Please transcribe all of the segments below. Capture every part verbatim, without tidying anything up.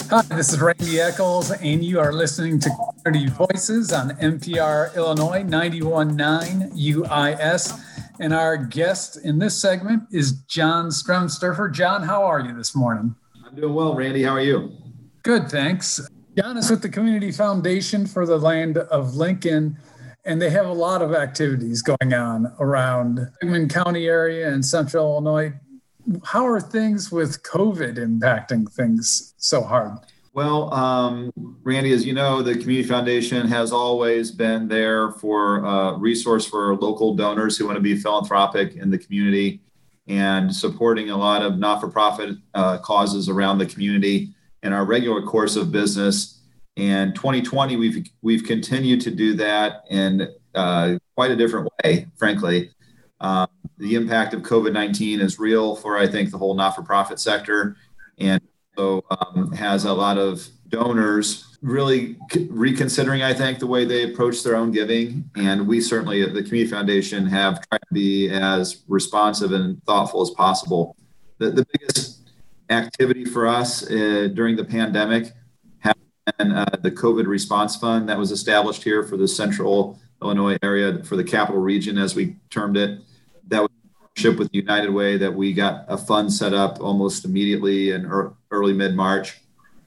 Hi, this is Randy Eccles, and you are listening to Community Voices on N P R Illinois ninety-one point nine U I S. And our guest in this segment is John Stremsterfer. John, how are you this morning? I'm doing well, Randy. How are you? Good, thanks. John is with the Community Foundation for the Land of Lincoln, and they have a lot of activities going on around the Sangamon County area and Central Illinois. How are things with COVID impacting things so hard? Well, um, Randy, as you know, the Community Foundation has always been there for a resource for local donors who want to be philanthropic in the community and supporting a lot of not-for-profit uh, causes around the community in our regular course of business. And twenty twenty, we've we've continued to do that in uh, quite a different way, frankly. Um, the impact of COVID nineteen is real for, I think, the whole not-for-profit sector, and so um, has a lot of donors really c- reconsidering, I think, the way they approach their own giving. And we certainly at the Community Foundation have tried to be as responsive and thoughtful as possible. The, the biggest activity for us uh, during the pandemic has been uh, the COVID Response Fund that was established here for the Central Illinois area, for the Capital Region, as we termed it. That was a partnership with United Way that we got a fund set up almost immediately in er- early mid-March.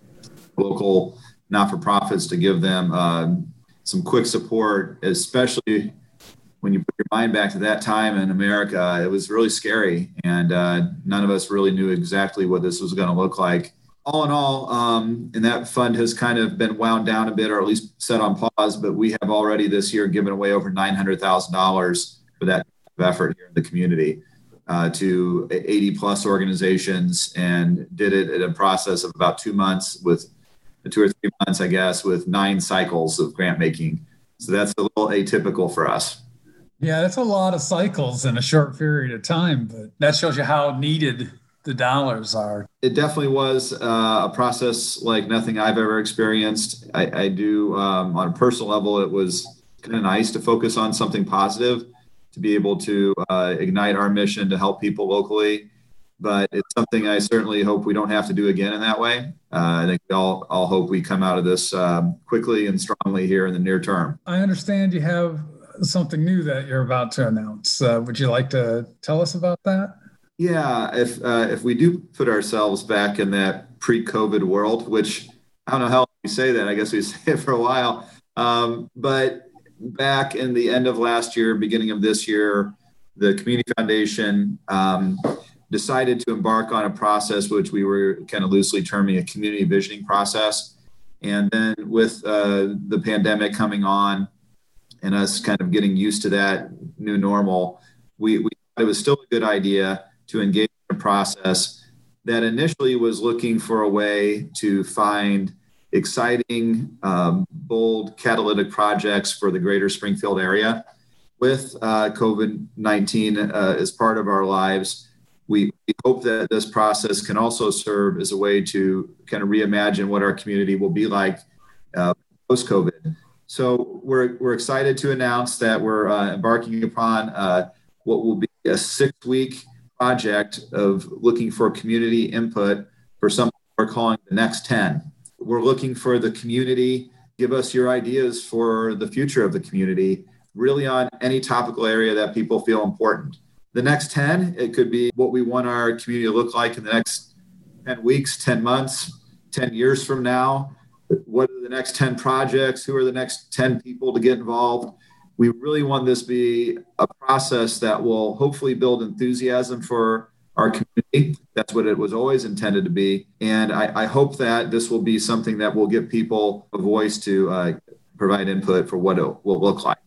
Local not-for-profits to give them uh, some quick support, especially when you put your mind back to that time in America. It was really scary, and uh, none of us really knew exactly what this was going to look like. All in all, um, and that fund has kind of been wound down a bit, or at least set on pause, but we have already this year given away over nine hundred thousand dollars for that effort here in the community uh, to eighty plus organizations, and did it in a process of about two months with two or three months, I guess, with nine cycles of grant making. So that's a little atypical for us. Yeah, that's a lot of cycles in a short period of time, but that shows you how needed the dollars are. It definitely was uh, a process like nothing I've ever experienced. I, I do, um, on a personal level, it was kind of nice to focus on something positive, to be able to uh, ignite our mission to help people locally. But it's something I certainly hope we don't have to do again in that way. Uh, I think we all, all hope we come out of this um, quickly and strongly here in the near term. I understand you have something new that you're about to announce. Uh, would you like to tell us about that? Yeah, if uh, if we do put ourselves back in that pre-COVID world, which I don't know how we say that, I guess we say it for a while, um, but back in the end of last year, beginning of this year, the Community Foundation um, decided to embark on a process which we were kind of loosely terming a community visioning process. And then with uh, the pandemic coming on and us kind of getting used to that new normal, we, we thought it was still a good idea to engage in a process that initially was looking for a way to find exciting, um, bold, catalytic projects for the greater Springfield area. With uh, COVID nineteen uh, as part of our lives, we, we hope that this process can also serve as a way to kind of reimagine what our community will be like uh, post-COVID. So we're we're excited to announce that we're uh, embarking upon uh, what will be a six-week project of looking for community input for something we're calling the Next ten. We're looking for the community, give us your ideas for the future of the community, really on any topical area that people feel important. The Next ten, it could be what we want our community to look like in the next ten weeks, ten months, ten years from now. What are the next ten projects? Who are the next ten people to get involved? We really want this to be a process that will hopefully build enthusiasm for our community. That's what it was always intended to be. And I, I hope that this will be something that will give people a voice to uh, provide input for what it will look like.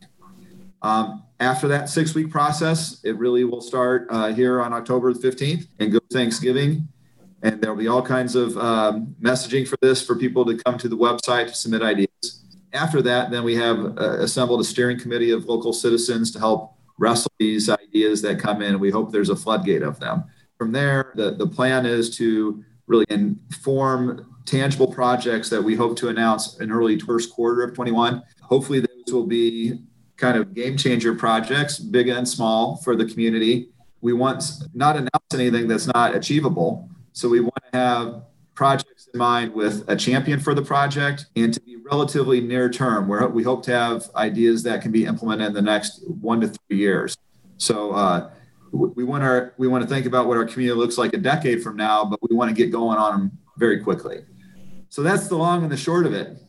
Um, after that six-week process, it really will start uh, here on October the fifteenth and go Thanksgiving. And there'll be all kinds of um, messaging for this for people to come to the website to submit ideas. After that, then we have uh, assembled a steering committee of local citizens to help wrestle these ideas that come in. We hope there's a floodgate of them. From there, the, the plan is to really inform tangible projects that we hope to announce in early first quarter of twenty-one. Hopefully those will be kind of game changer projects, big and small, for the community. We want not announce anything that's not achievable. So we want to have projects in mind with a champion for the project and to be relatively near term, where we hope to have ideas that can be implemented in the next one to three years. So uh, we want our we want to think about what our community looks like a decade from now, but we want to get going on them very quickly. So that's the long and the short of it.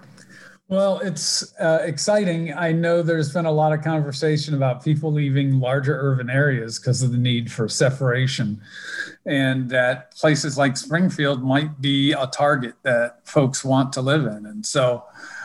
Well, it's uh, exciting. I know there's been a lot of conversation about people leaving larger urban areas because of the need for separation, and that places like Springfield might be a target that folks want to live in. And so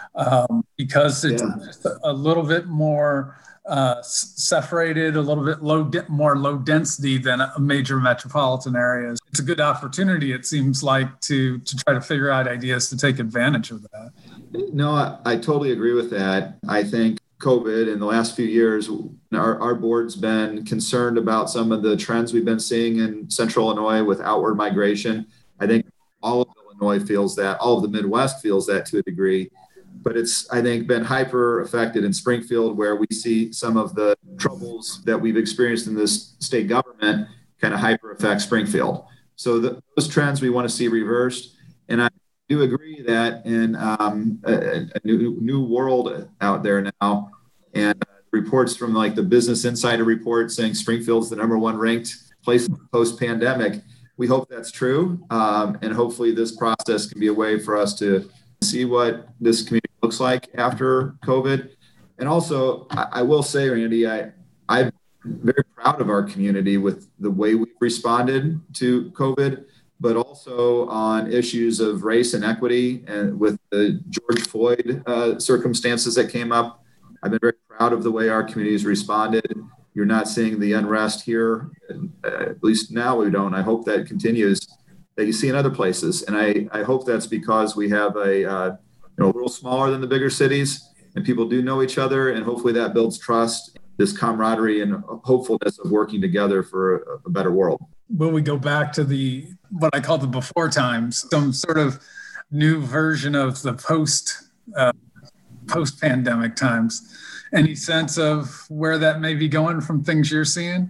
um, because it's yeah. just a little bit more uh, separated, a little bit low, more low density than a major metropolitan areas, it's a good opportunity, it seems like, to, to try to figure out ideas to take advantage of that. No, I, I totally agree with that. I think COVID in the last few years, our, our board's been concerned about some of the trends we've been seeing in central Illinois with outward migration. I think all of Illinois feels that, all of the Midwest feels that to a degree, but it's, I think, been hyper affected in Springfield, where we see some of the troubles that we've experienced in this state government kind of hyper affect Springfield. So the, those trends we want to see reversed. And I do agree that in um, a, a new, new world out there now, and uh, reports from like the Business Insider report saying Springfield's the number one ranked place post-pandemic, we hope that's true. Um, and hopefully this process can be a way for us to see what this community looks like after COVID. And also, I, I will say, Randy, I, I'm very proud of our community with the way we've responded to COVID, but also on issues of race and equity, and with the George Floyd uh, circumstances that came up. I've been very proud of the way our community has responded. You're not seeing the unrest here, uh, at least now we don't. I hope that continues, that you see in other places. And I, I hope that's because we have a, uh, you know, a little smaller than the bigger cities, and people do know each other, and hopefully that builds trust, this camaraderie and hopefulness of working together for a, a better world. Will we go back to the, what I call the before times, some sort of new version of the post, uh, post-pandemic times? Any sense of where that may be going from things you're seeing?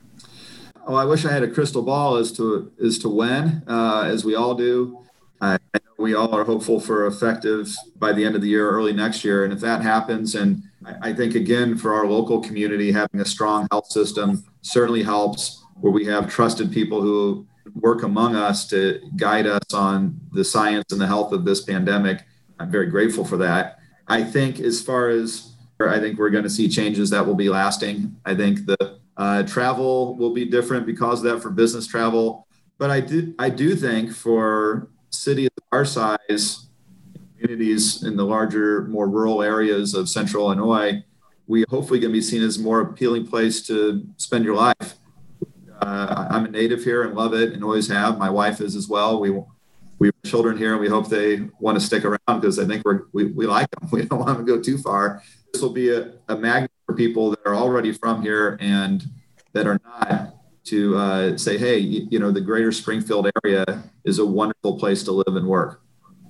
Oh, I wish I had a crystal ball as to as to when, uh, as we all do. I know we all are hopeful for effective by the end of the year, early next year. And if that happens, and I, I think, again, for our local community, having a strong health system certainly helps, where we have trusted people who work among us to guide us on the science and the health of this pandemic. I'm very grateful for that. I think as far as, I think we're going to see changes that will be lasting. I think the uh, travel will be different because of that, for business travel. But I did, I do think for cities of our size, communities in the larger, more rural areas of central Illinois, we hopefully going to be seen as a more appealing place to spend your life. Uh, I'm a native here and love it and always have. My wife is as well. We we have children here, and we hope they want to stick around because I think we're, we we like them. We don't want to go too far. This will be a, a magnet for people that are already from here and that are not, to uh, say, hey, you, you know, the greater Springfield area is a wonderful place to live and work.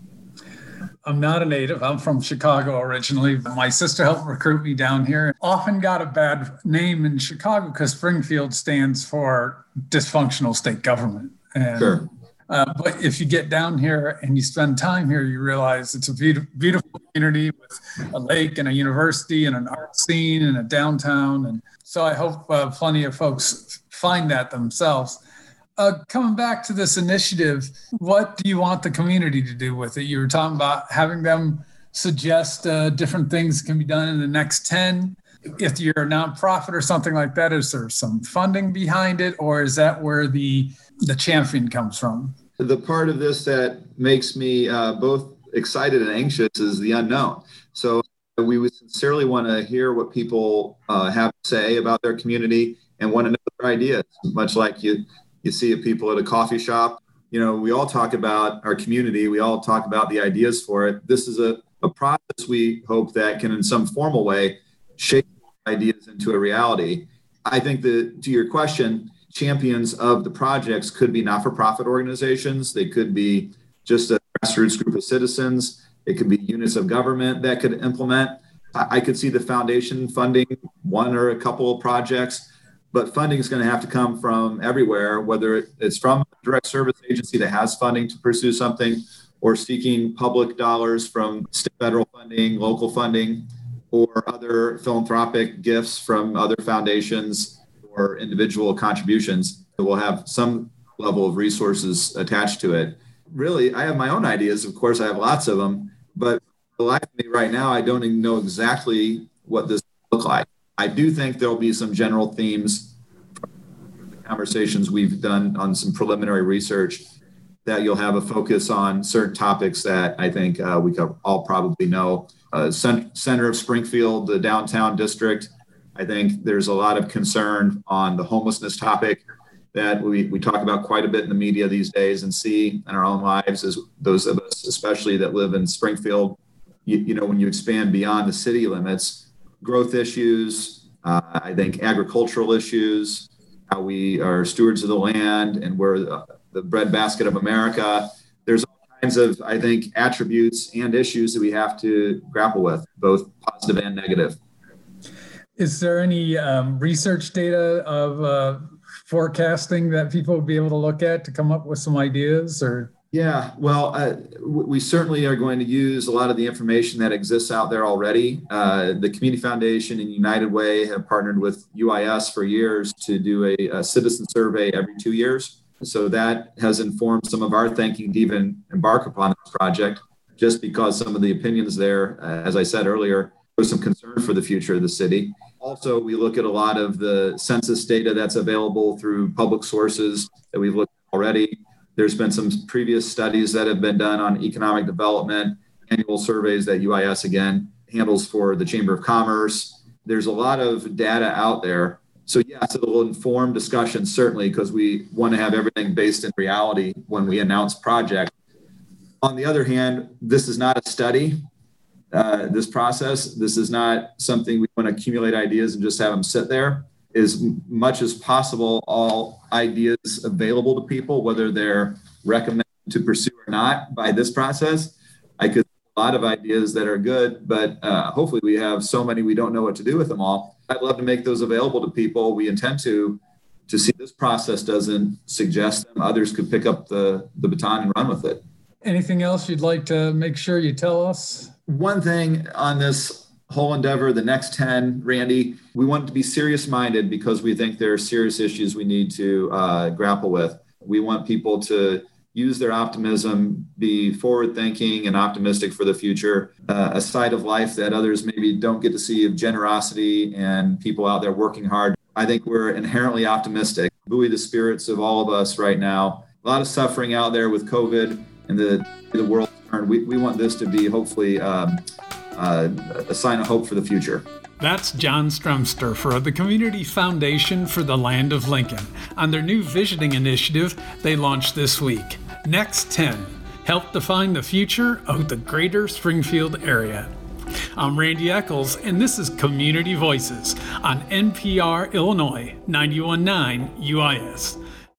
I'm not a native. I'm from Chicago originally. My sister helped recruit me down here. Often got a bad name in Chicago because Springfield stands for dysfunctional state government. And, sure. Uh, but if you get down here and you spend time here, you realize it's a beautiful, beautiful community with a lake and a university and an art scene and a downtown. And so I hope uh, plenty of folks find that themselves. Uh, coming back to this initiative, what do you want the community to do with it? You were talking about having them suggest uh, different things can be done in the next ten. If you're a nonprofit or something like that, is there some funding behind it, or is that where the the champion comes from? The part of this that makes me uh, both excited and anxious is the unknown. So we would sincerely want to hear what people uh, have to say about their community and want to know their ideas, much like you You see people at a coffee shop. You know, we all talk about our community. We all talk about the ideas for it. This is a, a process we hope that can, in some formal way, shape ideas into a reality. I think that, to your question, champions of the projects could be not-for-profit organizations. They could be just a grassroots group of citizens. It could be units of government that could implement. I, I could see the foundation funding one or a couple of projects. but funding is going to have to come from everywhere, whether it's from a direct service agency that has funding to pursue something, or seeking public dollars from state, federal funding, local funding, or other philanthropic gifts from other foundations or individual contributions. We'll have some level of resources attached to it. Really, I have my own ideas. Of course, I have lots of them, but for the life of me right now, I don't even know exactly what this will look like. I do think there'll be some general themes from the conversations we've done on some preliminary research, that you'll have a focus on certain topics that I think uh, we could all probably know. Uh, cent- center of Springfield, the downtown district, I think there's a lot of concern on the homelessness topic that we, we talk about quite a bit in the media these days and see in our own lives, as those of us especially that live in Springfield. You, you know, when you expand beyond the city limits, growth issues, uh, I think agricultural issues, how we are stewards of the land and we're the, the breadbasket of America. There's all kinds of, I think, attributes and issues that we have to grapple with, both positive and negative. Is there any um, research data of uh, forecasting that people will be able to look at to come up with some ideas? Or Yeah, well, uh, we certainly are going to use a lot of the information that exists out there already. Uh, the Community Foundation and United Way have partnered with U I S for years to do a, a citizen survey every two years. So that has informed some of our thinking to even embark upon this project, just because some of the opinions there, uh, as I said earlier, there's some concern for the future of the city. Also, we look at a lot of the census data that's available through public sources that we've looked at already. There's been some previous studies that have been done on economic development, annual surveys that U I S, again, handles for the Chamber of Commerce. There's a lot of data out there. So yes, it will inform discussion, certainly, because we want to have everything based in reality when we announce projects. On the other hand, this is not a study, uh, this process. This is not something we want to accumulate ideas and just have them sit there. As much as possible, all ideas available to people, whether they're recommended to pursue or not by this process. I could a lot of ideas that are good, but uh, hopefully we have so many we don't know what to do with them all. I'd love to make those available to people. We intend to to see this process doesn't suggest them. Others could pick up the, the baton and run with it. Anything else you'd like to make sure you tell us? One thing on this whole endeavor, the next ten, Randy, we want to be serious-minded because we think there are serious issues we need to uh, grapple with. We want people to use their optimism, be forward-thinking and optimistic for the future, uh, a side of life that others maybe don't get to see, of generosity and people out there working hard. I think we're inherently optimistic, buoy the spirits of all of us right now. A lot of suffering out there with COVID and the, the world turn. We, we want this to be hopefully um, uh, a sign of hope for the future. That's John Strumster for the Community Foundation for the Land of Lincoln on their new visioning initiative they launched this week. Next ten, help define the future of the greater Springfield area. I'm Randy Eccles, and this is Community Voices on N P R Illinois ninety-one point nine U I S.